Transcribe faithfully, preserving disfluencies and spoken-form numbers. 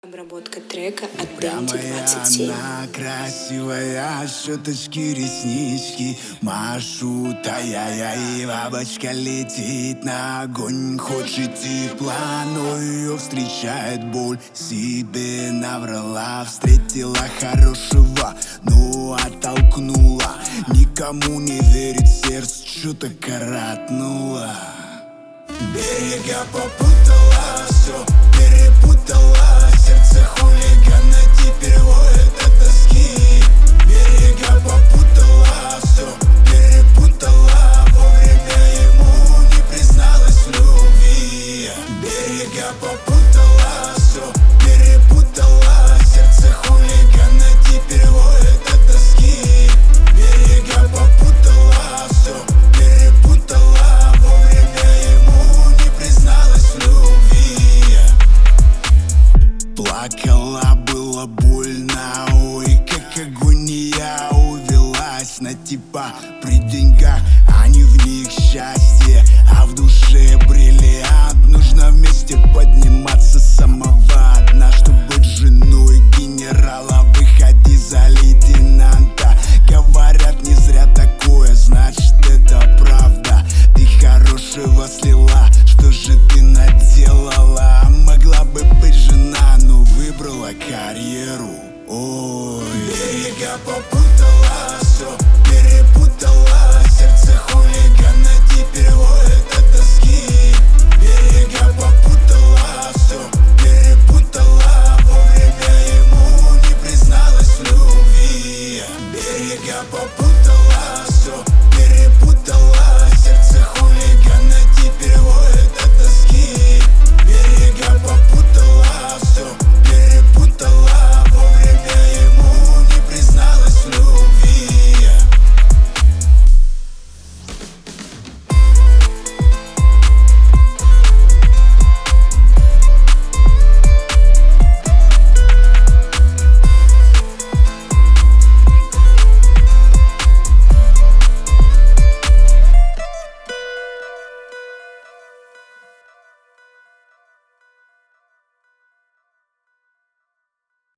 Обработка трека от Прямая Дэнди двадцать семь. она красивая, щеточки, реснички машут, ай-яй-яй, и бабочка летит на огонь. Хочет тепла, но ее встречает боль. Себе наврала, встретила хорошего, но оттолкнула. Никому не верит сердце, что-то коротнула. Берега попутала, все перепутала. Сердце хулигана теперь воет от тоски. Берега попутала, все перепутала. Вовремя ему не призналась в любви. Берега попутала, все перепутала. Сердце хулигана теперь воет от тоски. Берега попутала, все перепутала. Вовремя ему не призналась в любви. Плакала, было больно, ой, как агония. Увелась на типа при деньгах, а не в них счастье, а в душе бриллиант. Нужно вместе подниматься с самого дна, чтоб быть женой генерала. Выходи за лейтенанта. Говорят, не зря такое, значит это правда. Ты хорошего слила, что же ты наделала? Могла бы быть жена, но выбрала карьеру. Ой, берега попутала.